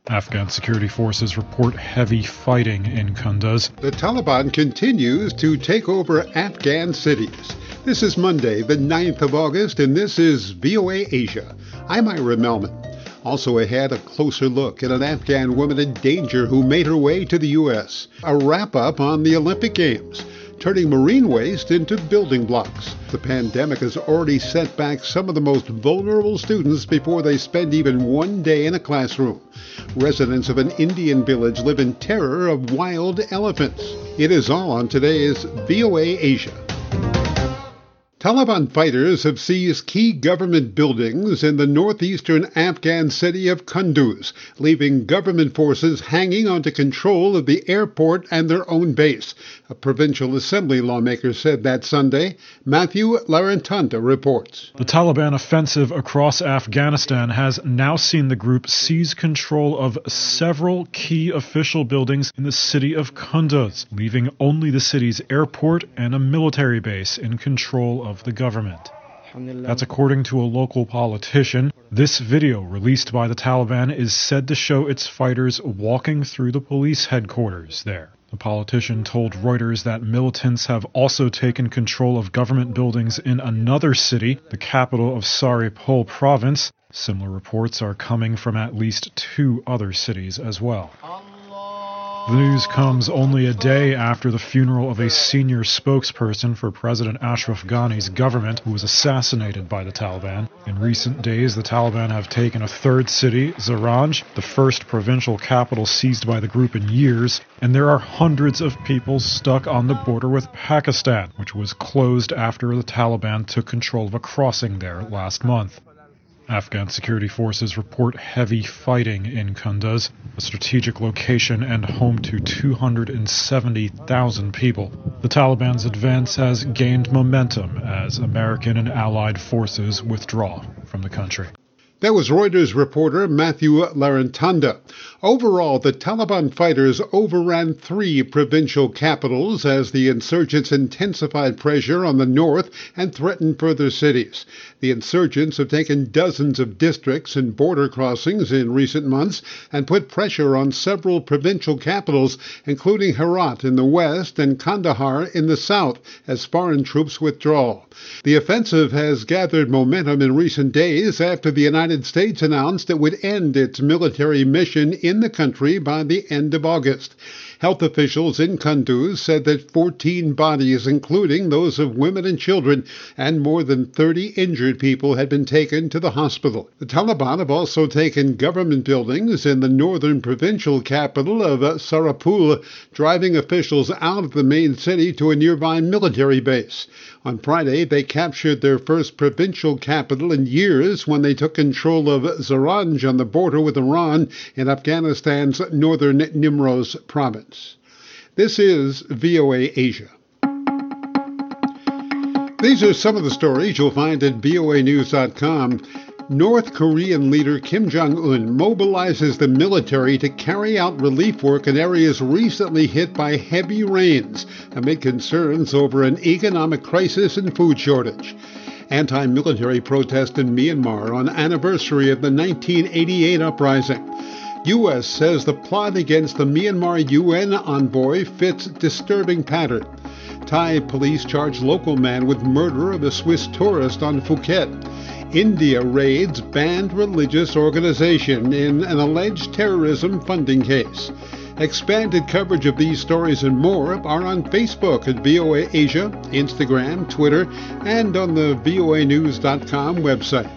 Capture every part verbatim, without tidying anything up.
Afghan security forces report heavy fighting in Kunduz. The Taliban continues to take over Afghan cities. This is Monday, the ninth of August, and this is V O A Asia. I'm Ira Melman. Also ahead, a closer look at an Afghan woman in danger who made her way to the U S. A wrap-up on the Olympic Games, turning marine waste into building blocks. The pandemic has already set back some of the most vulnerable students before they spend even one day in a classroom. Residents of an Indian village live in terror of wild elephants. It is all on today's V O A Asia. Taliban fighters have seized key government buildings in the northeastern Afghan city of Kunduz, leaving government forces hanging onto control of the airport and their own base. A provincial assembly lawmaker said that Sunday. Matthew Larantanda reports. The Taliban offensive across Afghanistan has now seen the group seize control of several key official buildings in the city of Kunduz, leaving only the city's airport and a military base in control of the government. That's according to a local politician. This video released by the Taliban is said to show its fighters walking through the police headquarters there. The politician told Reuters that militants have also taken control of government buildings in another city, the capital of Saripol province. Similar reports are coming from at least two other cities as well. The news comes only a day after the funeral of a senior spokesperson for President Ashraf Ghani's government, who was assassinated by the Taliban. In recent days, the Taliban have taken a third city, Zaranj, the first provincial capital seized by the group in years, and there are hundreds of people stuck on the border with Pakistan, which was closed after the Taliban took control of a crossing there last month. Afghan security forces report heavy fighting in Kunduz, a strategic location and home to two hundred seventy thousand people. The Taliban's advance has gained momentum as American and allied forces withdraw from the country. That was Reuters reporter Matthew Larantanda. Overall, the Taliban fighters overran three provincial capitals as the insurgents intensified pressure on the north and threatened further cities. The insurgents have taken dozens of districts and border crossings in recent months and put pressure on several provincial capitals, including Herat in the west and Kandahar in the south, as foreign troops withdraw. The offensive has gathered momentum in recent days after the United United States announced it would end its military mission in the country by the end of August. Health officials in Kunduz said that fourteen bodies, including those of women and children, and more than thirty injured people had been taken to the hospital. The Taliban have also taken government buildings in the northern provincial capital of Saripol, driving officials out of the main city to a nearby military base. On Friday, they captured their first provincial capital in years when they took control of Zaranj on the border with Iran in Afghanistan's northern Nimroz province. This is V O A Asia. These are some of the stories you'll find at V O A news dot com. North Korean leader Kim Jong-un mobilizes the military to carry out relief work in areas recently hit by heavy rains amid concerns over an economic crisis and food shortage. Anti-military protest in Myanmar on anniversary of the nineteen eighty-eight uprising. U S says the plot against the Myanmar U N envoy fits disturbing pattern. Thai police charge local man with murder of a Swiss tourist on Phuket. India raids banned religious organization in an alleged terrorism funding case. Expanded coverage of these stories and more are on Facebook at V O A Asia, Instagram, Twitter, and on the V O A news dot com website.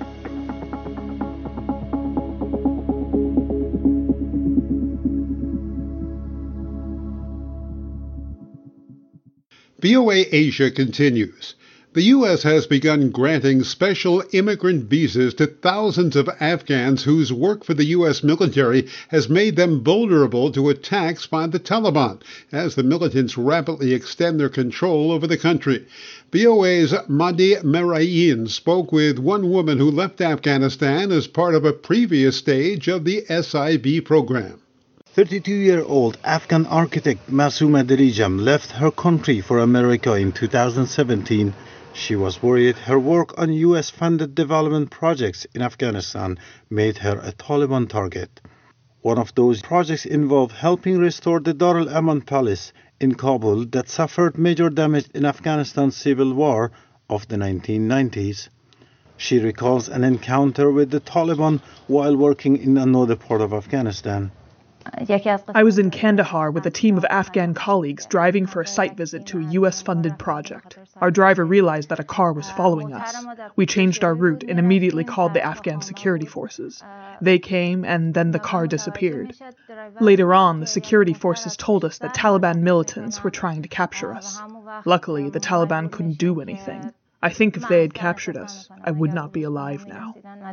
V O A Asia continues. The U S has begun granting special immigrant visas to thousands of Afghans whose work for the U S military has made them vulnerable to attacks by the Taliban as the militants rapidly extend their control over the country. V O A's Mahdi Merayin spoke with one woman who left Afghanistan as part of a previous stage of the S I V program. thirty-two-year-old Afghan architect Masooma Dirijam left her country for America in two thousand seventeen. She was worried her work on U S-funded development projects in Afghanistan made her a Taliban target. One of those projects involved helping restore the Dar al-Aman Palace in Kabul that suffered major damage in Afghanistan's civil war of the nineteen nineties. She recalls an encounter with the Taliban while working in another part of Afghanistan. I was in Kandahar with a team of Afghan colleagues driving for a site visit to a U S-funded project. Our driver realized that a car was following us. We changed our route and immediately called the Afghan security forces. They came and then the car disappeared. Later on, the security forces told us that Taliban militants were trying to capture us. Luckily, the Taliban couldn't do anything. I think if they had captured us, I would not be alive now.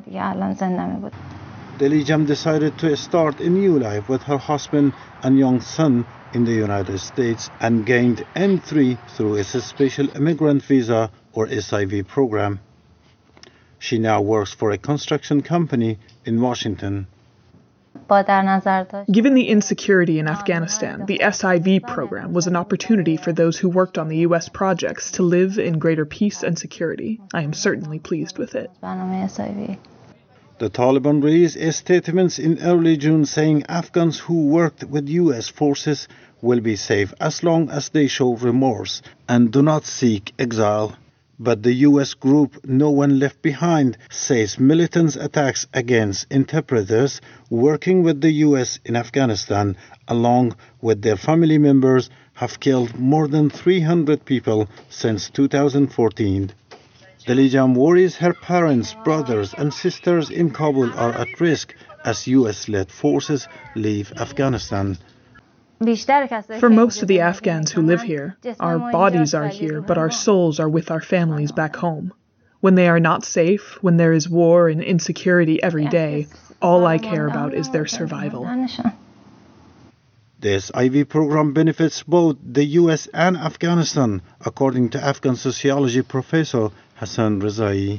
Dalijam decided to start a new life with her husband and young son in the United States and gained N three through a special immigrant visa or S I V program. She now works for a construction company in Washington. Given the insecurity in Afghanistan, the S I V program was an opportunity for those who worked on the U S projects to live in greater peace and security. I am certainly pleased with it. The Taliban released statements in early June saying Afghans who worked with U S forces will be safe as long as they show remorse and do not seek exile. But the U S group No One Left Behind says militants' attacks against interpreters working with the U S in Afghanistan, along with their family members, have killed more than three hundred people since two thousand fourteen. Dalijam worries her parents, brothers and sisters in Kabul are at risk as U S-led forces leave Afghanistan. For most of the Afghans who live here, our bodies are here, but our souls are with our families back home. When they are not safe, when there is war and insecurity every day, all I care about is their survival. The S I V program benefits both the U S and Afghanistan, according to Afghan sociology professor Hassan Rezai.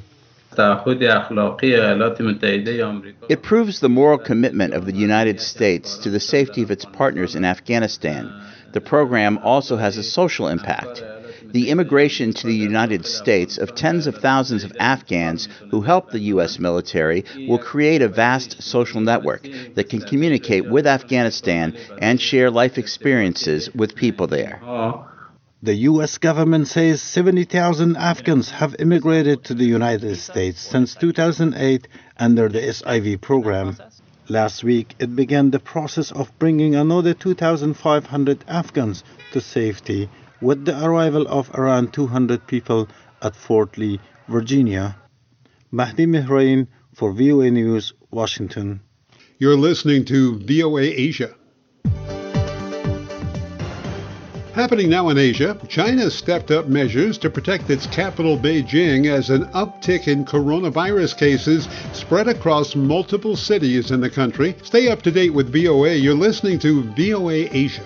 It proves the moral commitment of the United States to the safety of its partners in Afghanistan. The program also has a social impact. The immigration to the United States of tens of thousands of Afghans who help the U S military will create a vast social network that can communicate with Afghanistan and share life experiences with people there. The U S government says seventy thousand Afghans have immigrated to the United States since two thousand eight under the S I V program. Last week, it began the process of bringing another two thousand five hundred Afghans to safety with the arrival of around two hundred people at Fort Lee, Virginia. Mahdi Mihrain for V O A News, Washington. You're listening to V O A Asia. Happening now in Asia, China stepped up measures to protect its capital, Beijing, as an uptick in coronavirus cases spread across multiple cities in the country. Stay up to date with V O A. You're listening to V O A Asia.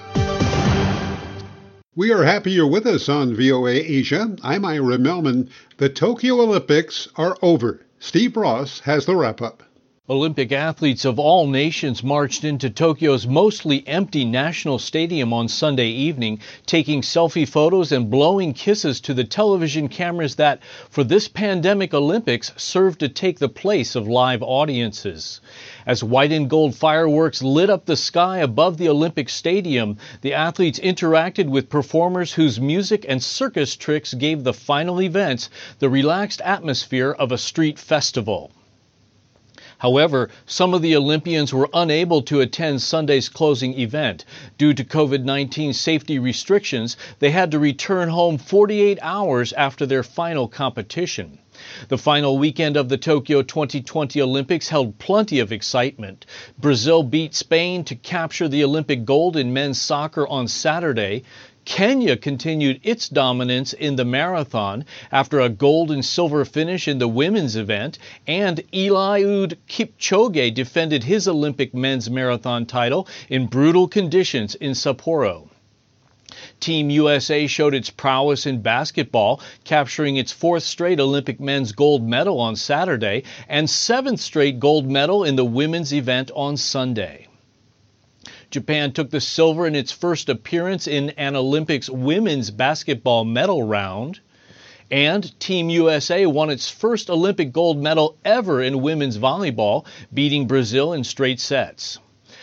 We are happy you're with us on V O A Asia. I'm Ira Melman. The Tokyo Olympics are over. Steve Ross has the wrap-up. Olympic athletes of all nations marched into Tokyo's mostly empty national stadium on Sunday evening, taking selfie photos and blowing kisses to the television cameras that, for this pandemic Olympics, served to take the place of live audiences. As white and gold fireworks lit up the sky above the Olympic Stadium, the athletes interacted with performers whose music and circus tricks gave the final events the relaxed atmosphere of a street festival. However, some of the Olympians were unable to attend Sunday's closing event. Due to COVID nineteen safety restrictions, they had to return home forty-eight hours after their final competition. The final weekend of the Tokyo twenty twenty Olympics held plenty of excitement. Brazil beat Spain to capture the Olympic gold in men's soccer on Saturday. Kenya continued its dominance in the marathon after a gold and silver finish in the women's event, and Eliud Kipchoge defended his Olympic men's marathon title in brutal conditions in Sapporo. Team U S A showed its prowess in basketball, capturing its fourth straight Olympic men's gold medal on Saturday and seventh straight gold medal in the women's event on Sunday. Japan took the silver in its first appearance in an Olympics women's basketball medal round. And Team U S A won its first Olympic gold medal ever in women's volleyball, beating Brazil in straight sets.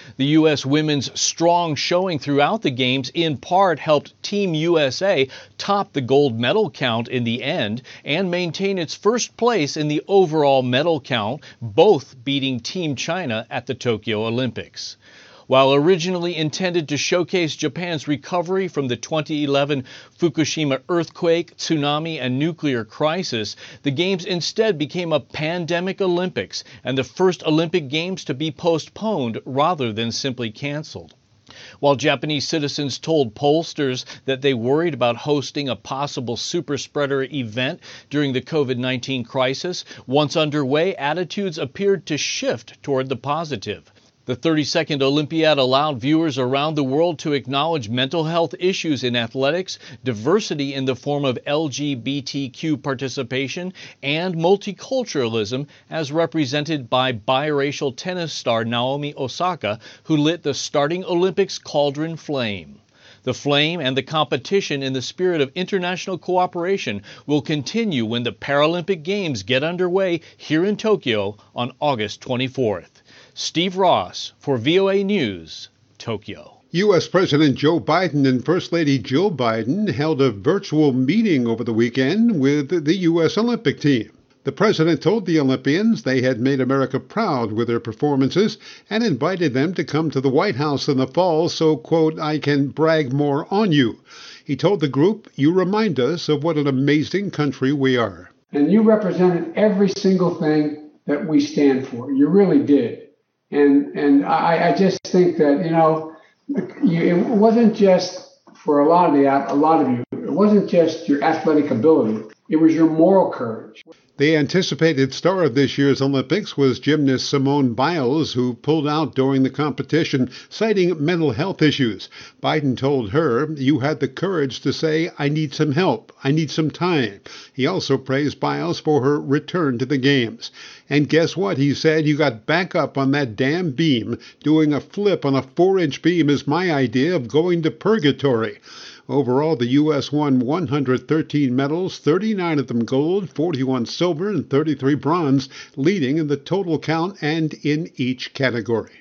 The U S women's strong showing throughout the games in part helped Team U S A top the gold medal count in the end and maintain its first place in the overall medal count, both beating Team China at the Tokyo Olympics. While originally intended to showcase Japan's recovery from the twenty eleven Fukushima earthquake, tsunami, and nuclear crisis, the Games instead became a pandemic Olympics and the first Olympic Games to be postponed rather than simply canceled. While Japanese citizens told pollsters that they worried about hosting a possible super spreader event during the COVID nineteen crisis, once underway, attitudes appeared to shift toward the positive. The thirty-second Olympiad allowed viewers around the world to acknowledge mental health issues in athletics, diversity in the form of L G B T Q participation, and multiculturalism as represented by biracial tennis star Naomi Osaka, who lit the starting Olympics cauldron flame. The flame and the competition in the spirit of international cooperation will continue when the Paralympic Games get underway here in Tokyo on August twenty-fourth. Steve Ross for V O A News, Tokyo. U S. President Joe Biden and First Lady Jill Biden held a virtual meeting over the weekend with the U S. Olympic team. The president told the Olympians they had made America proud with their performances and invited them to come to the White House in the fall so, quote, I can brag more on you. He told the group, you remind us of what an amazing country we are. And you represented every single thing that we stand for. You really did. And and I, I just think that, you know, you, it wasn't just for a lot of the a lot of you, it wasn't just your athletic ability. It was your moral courage. The anticipated star of this year's Olympics was gymnast Simone Biles, who pulled out during the competition, citing mental health issues. Biden told her, you had the courage to say, I need some help. I need some time. He also praised Biles for her return to the Games. And guess what? He said, you got back up on that damn beam. Doing a flip on a four-inch beam is my idea of going to purgatory. Overall, the U S won one hundred thirteen medals, thirty-nine of them gold, forty-one silver, and thirty-three bronze, leading in the total count and in each category.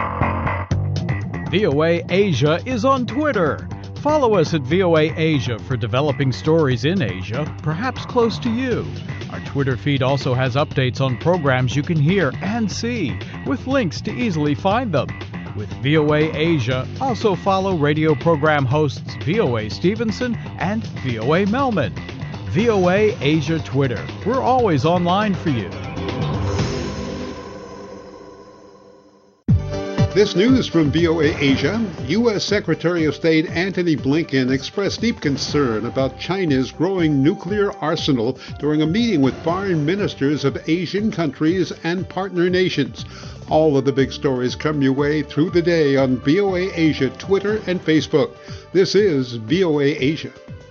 V O A Asia is on Twitter. Follow us at V O A Asia for developing stories in Asia, perhaps close to you. Our Twitter feed also has updates on programs you can hear and see, with links to easily find them. With V O A Asia, also follow radio program hosts V O A Stevenson and V O A Melman. V O A Asia Twitter. We're always online for you. This news from V O A Asia. U S. Secretary of State Antony Blinken expressed deep concern about China's growing nuclear arsenal during a meeting with foreign ministers of Asian countries and partner nations. All of the big stories come your way through the day on V O A Asia Twitter and Facebook. This is V O A Asia.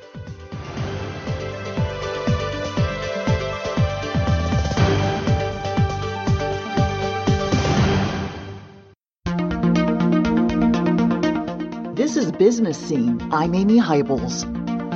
This is Business Scene. I'm Amy Hybels.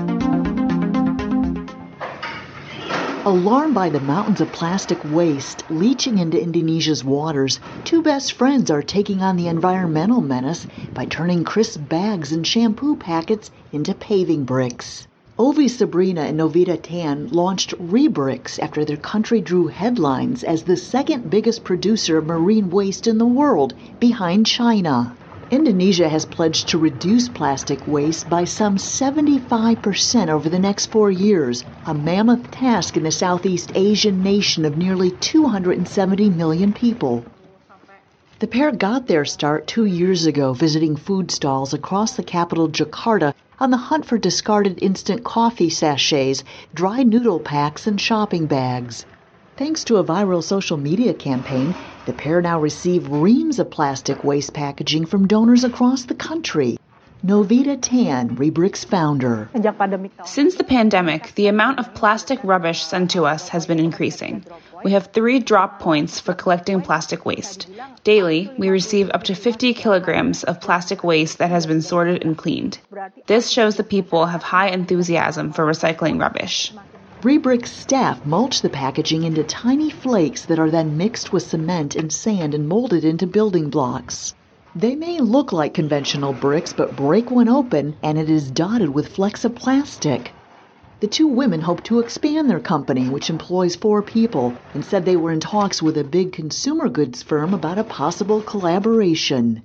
Alarmed by the mountains of plastic waste leaching into Indonesia's waters, two best friends are taking on the environmental menace by turning crisp bags and shampoo packets into paving bricks. Ovi Sabrina and Novita Tan launched Rebricks after their country drew headlines as the second biggest producer of marine waste in the world, behind China. Indonesia has pledged to reduce plastic waste by some seventy-five percent over the next four years, a mammoth task in a Southeast Asian nation of nearly two hundred seventy million people. The pair got their start two years ago visiting food stalls across the capital Jakarta on the hunt for discarded instant coffee sachets, dry noodle packs, and shopping bags. Thanks to a viral social media campaign, the pair now receive reams of plastic waste packaging from donors across the country. Novita Tan, Rebricks founder. Since the pandemic, the amount of plastic rubbish sent to us has been increasing. We have three drop points for collecting plastic waste. Daily, we receive up to fifty kilograms of plastic waste that has been sorted and cleaned. This shows that people have high enthusiasm for recycling rubbish. Rebricks staff mulch the packaging into tiny flakes that are then mixed with cement and sand and molded into building blocks. They may look like conventional bricks, but break one open and it is dotted with flecks of plastic. The two women hope to expand their company, which employs four people, and said they were in talks with a big consumer goods firm about a possible collaboration.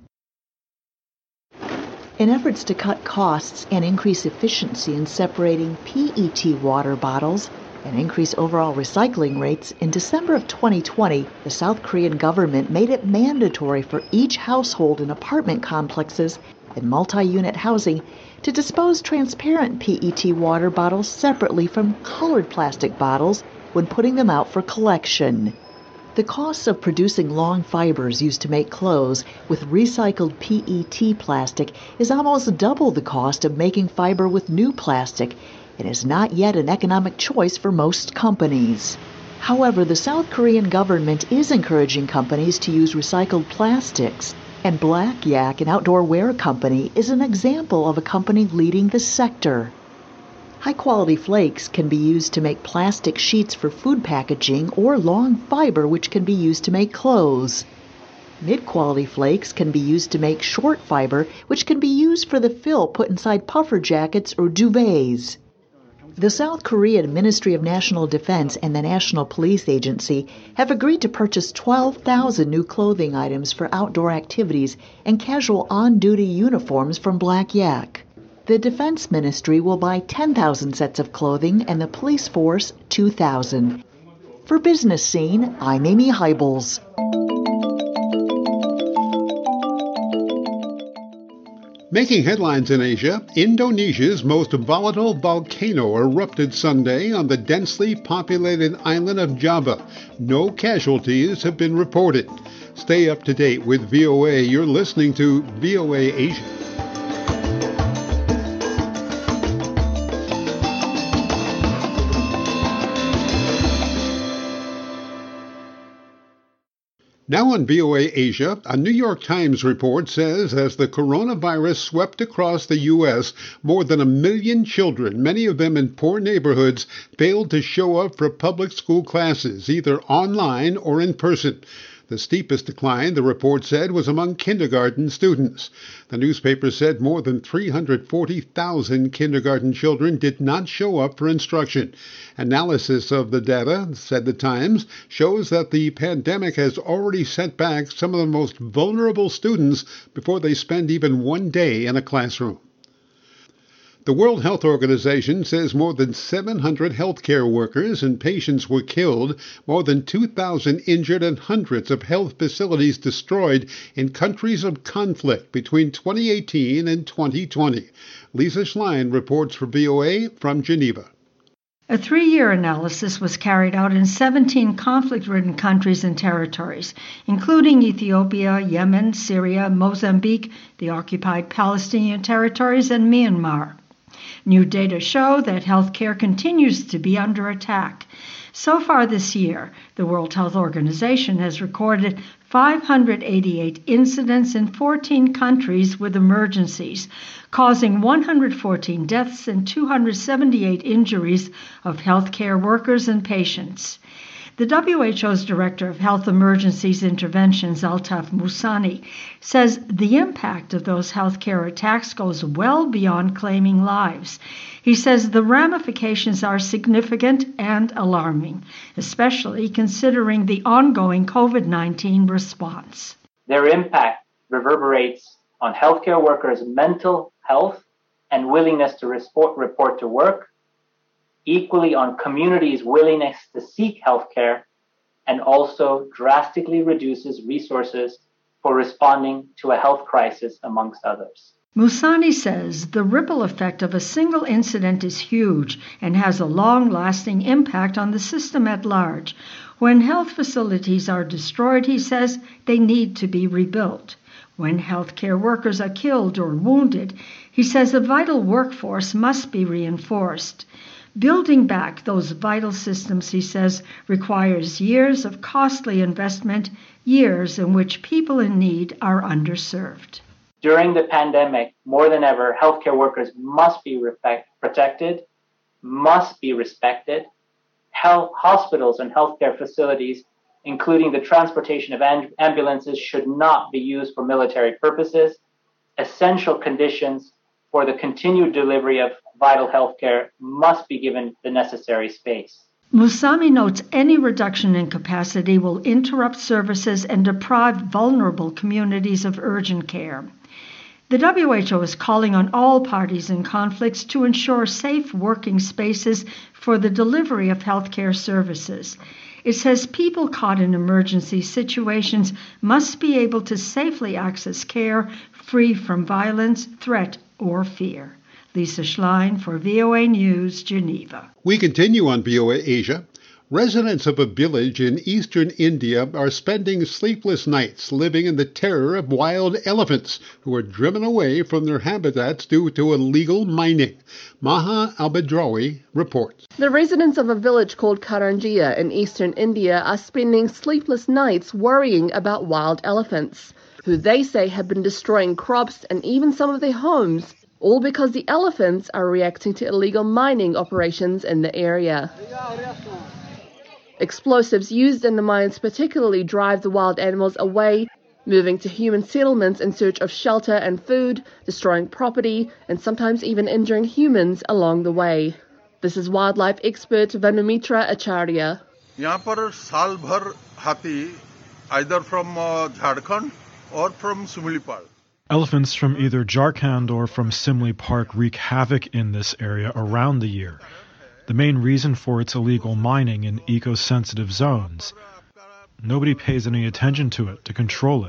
In efforts to cut costs and increase efficiency in separating P E T water bottles and increase overall recycling rates, in December of twenty twenty, the South Korean government made it mandatory for each household in apartment complexes and multi-unit housing to dispose transparent P E T water bottles separately from colored plastic bottles when putting them out for collection. The costs of producing long fibers used to make clothes with recycled P E T plastic is almost double the cost of making fiber with new plastic. It is not yet an economic choice for most companies. However, the South Korean government is encouraging companies to use recycled plastics, and Black Yak, an outdoor wear company, is an example of a company leading the sector. High-quality flakes can be used to make plastic sheets for food packaging or long fiber which can be used to make clothes. Mid-quality flakes can be used to make short fiber which can be used for the fill put inside puffer jackets or duvets. The South Korean Ministry of National Defense and the National Police Agency have agreed to purchase twelve thousand new clothing items for outdoor activities and casual on-duty uniforms from Black Yak. The Defense Ministry will buy ten thousand sets of clothing and the police force two thousand. For Business Scene, I'm Amy Hybels. Making headlines in Asia, Indonesia's most volatile volcano erupted Sunday on the densely populated island of Java. No casualties have been reported. Stay up to date with V O A. You're listening to V O A Asia. Now on V O A Asia, a New York Times report says as the coronavirus swept across the U S, more than a million children, many of them in poor neighborhoods, failed to show up for public school classes, either online or in person. The steepest decline, the report said, was among kindergarten students. The newspaper said more than three hundred forty thousand kindergarten children did not show up for instruction. Analysis of the data, said the Times, shows that the pandemic has already set back some of the most vulnerable students before they spend even one day in a classroom. The World Health Organization says more than seven hundred healthcare workers and patients were killed, more than two thousand injured, and hundreds of health facilities destroyed in countries of conflict between twenty eighteen and twenty twenty. Lisa Schlein reports for V O A from Geneva. A three-year analysis was carried out in seventeen conflict-ridden countries and territories, including Ethiopia, Yemen, Syria, Mozambique, the occupied Palestinian territories, and Myanmar. New data show that healthcare continues to be under attack. So far this year, the World Health Organization has recorded five hundred eighty-eight incidents in fourteen countries with emergencies, causing one hundred fourteen deaths and two hundred seventy-eight injuries of healthcare workers and patients. The W H O's Director of Health Emergencies Interventions, Altaf Musani, says the impact of those healthcare attacks goes well beyond claiming lives. He says the ramifications are significant and alarming, especially considering the ongoing COVID nineteen response. Their impact reverberates on healthcare workers' mental health and willingness to report, report to work, equally on communities' willingness to seek healthcare, and also drastically reduces resources for responding to a health crisis, amongst others. Musani says the ripple effect of a single incident is huge and has a long-lasting impact on the system at large. When health facilities are destroyed, he says, they need to be rebuilt. When healthcare workers are killed or wounded, he says a vital workforce must be reinforced. Building back those vital systems, he says, requires years of costly investment, years in which people in need are underserved. During the pandemic, more than ever, healthcare workers must be respect- protected, must be respected. Health hospitals and healthcare facilities including the transportation of ambulances, should not be used for military purposes. Essential conditions for the continued delivery of vital health care must be given the necessary space. Musami notes any reduction in capacity will interrupt services and deprive vulnerable communities of urgent care. The W H O is calling on all parties in conflicts to ensure safe working spaces for the delivery of healthcare services. It says people caught in emergency situations must be able to safely access care free from violence, threat, or fear. Lisa Schlein for V O A News, Geneva. We continue on V O A Asia. Residents of a village in eastern India are spending sleepless nights living in the terror of wild elephants who are driven away from their habitats due to illegal mining. Maha Albedrawi reports. The residents of a village called Karanjia in eastern India are spending sleepless nights worrying about wild elephants, who they say have been destroying crops and even some of their homes, all because the elephants are reacting to illegal mining operations in the area. Explosives used in the mines particularly drive the wild animals away, moving to human settlements in search of shelter and food, destroying property, and sometimes even injuring humans along the way. This is wildlife expert Vanumitra Acharya. यहाँ पर साल भर हाथी either from uh, Jharkhand or from Similipal. Elephants from either Jharkhand or from Simli Park wreak havoc in this area around the year. The main reason for its illegal mining in eco-sensitive zones. Nobody pays any attention to it to control it.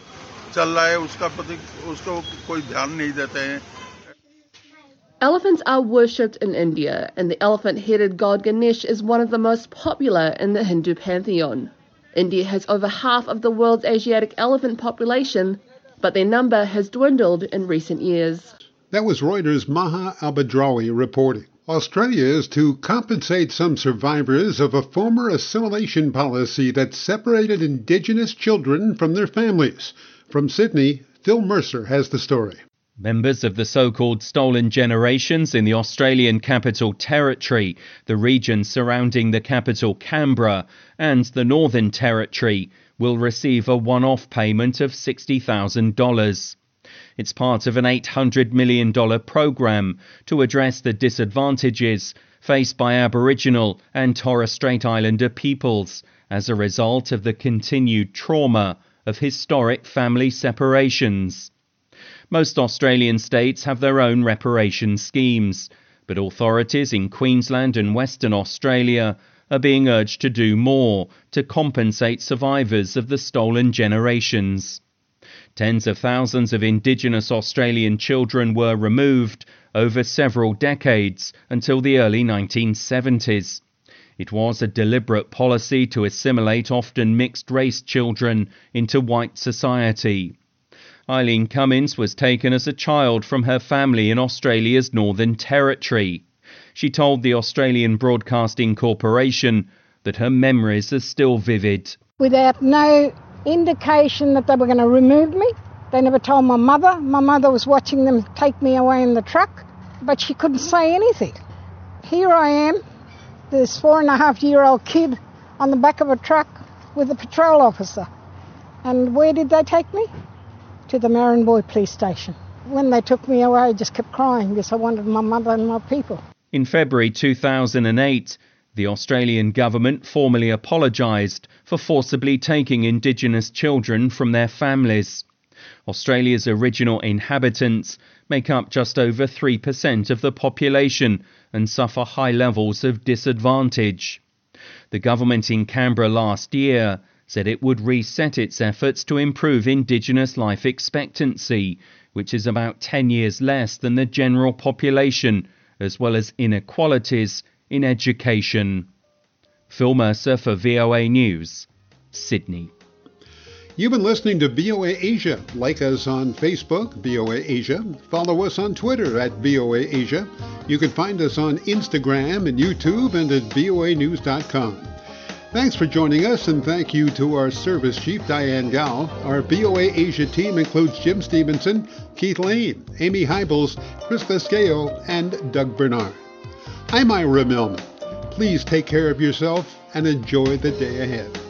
Elephants are worshipped in India, and the elephant-headed god Ganesh is one of the most popular in the Hindu pantheon. India has over half of the world's Asiatic elephant population, but their number has dwindled in recent years. That was Reuters' Maha Albedrawi reporting. Australia is to compensate some survivors of a former assimilation policy that separated Indigenous children from their families. From Sydney, Phil Mercer has the story. Members of the so-called stolen generations in the Australian Capital Territory, the region surrounding the capital Canberra, and the Northern Territory will receive a one-off payment of sixty thousand dollars. It's part of an eight hundred million dollars program to address the disadvantages faced by Aboriginal and Torres Strait Islander peoples as a result of the continued trauma of historic family separations. Most Australian states have their own reparation schemes, but authorities in Queensland and Western Australia are being urged to do more to compensate survivors of the stolen generations. Tens of thousands of Indigenous Australian children were removed over several decades until the early nineteen seventies. It was a deliberate policy to assimilate often mixed-race children into white society. Eileen Cummins was taken as a child from her family in Australia's Northern Territory. She told the Australian Broadcasting Corporation that her memories are still vivid. Without no indication that they were going to remove me. They never told my mother. My mother was watching them take me away in the truck, but she couldn't say anything. Here I am, this four and a half year old kid on the back of a truck with a patrol officer. And where did they take me? To the Maranboy police station. When they took me away, I just kept crying because I wanted my mother and my people. In February two thousand eight, the Australian government formally apologised for forcibly taking Indigenous children from their families. Australia's original inhabitants make up just over three percent of the population and suffer high levels of disadvantage. The government in Canberra last year said it would reset its efforts to improve Indigenous life expectancy, which is about ten years less than the general population, as well as inequalities in education. Phil Mercer for V O A News, Sydney. You've been listening to V O A Asia. Like us on Facebook, V O A Asia. Follow us on Twitter at V O A Asia. You can find us on Instagram and YouTube and at V O A news dot com. Thanks for joining us, and thank you to our service chief, Diane Gao. Our V O A Asia team includes Jim Stevenson, Keith Lane, Amy Hybels, Chris Lescao, and Doug Bernard. I'm Ira Millman. Please take care of yourself and enjoy the day ahead.